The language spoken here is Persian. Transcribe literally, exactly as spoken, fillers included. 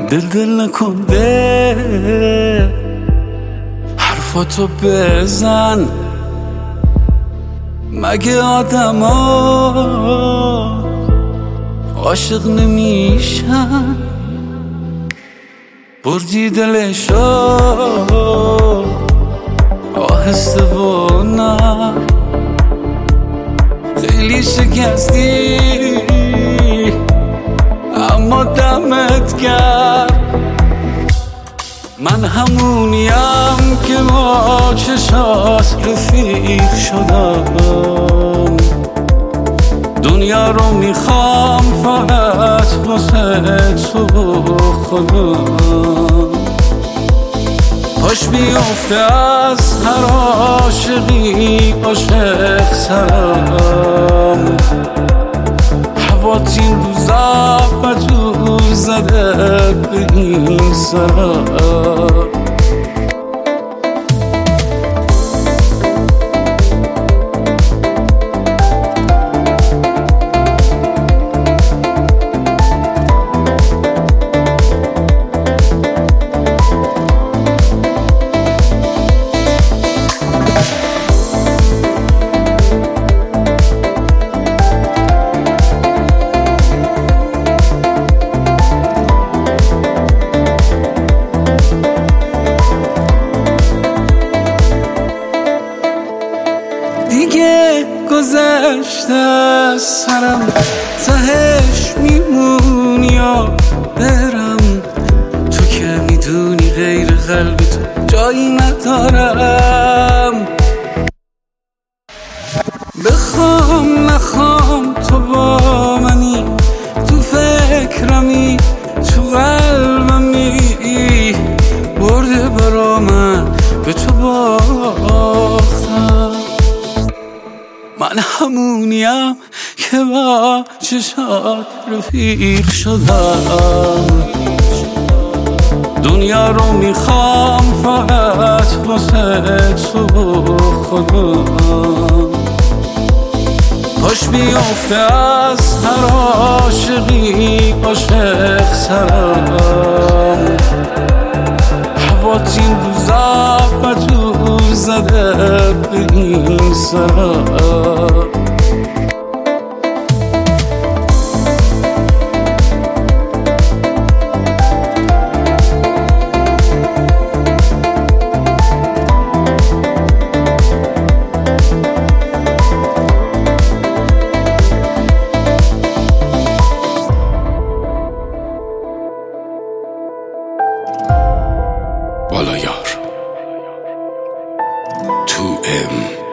دل دل نکن ده حرفاتو بزن، مگه آدم ها عاشق نمیشن؟ بردی دلشو آهسته و نه، خیلی شکستی اما دمت کرد. من همونیم که با چشات رفیق شدم، دنیا رو میخوام فقط واسه تو خودم. پاش بیفته از هر عاشقی عاشق سرم، هوات این روزا بدور زده به این سرم. دیگه گذشته از سرم، تهش میمونی یا برم؟ تو که میدونی غیر قلب تو جایی ندارم. بخوام نخوام تو با منی، تو فکرمی تو قلبمی، برده برا من به تو باختم. من همونیم که با چشات رفیق شدم، دنیا رو میخوام فقط واسه تو خودم. پاش بیفته از هر عاشقی عاشق سرم، هوات این روزا بدور زده به این سرم. بالایار تو ام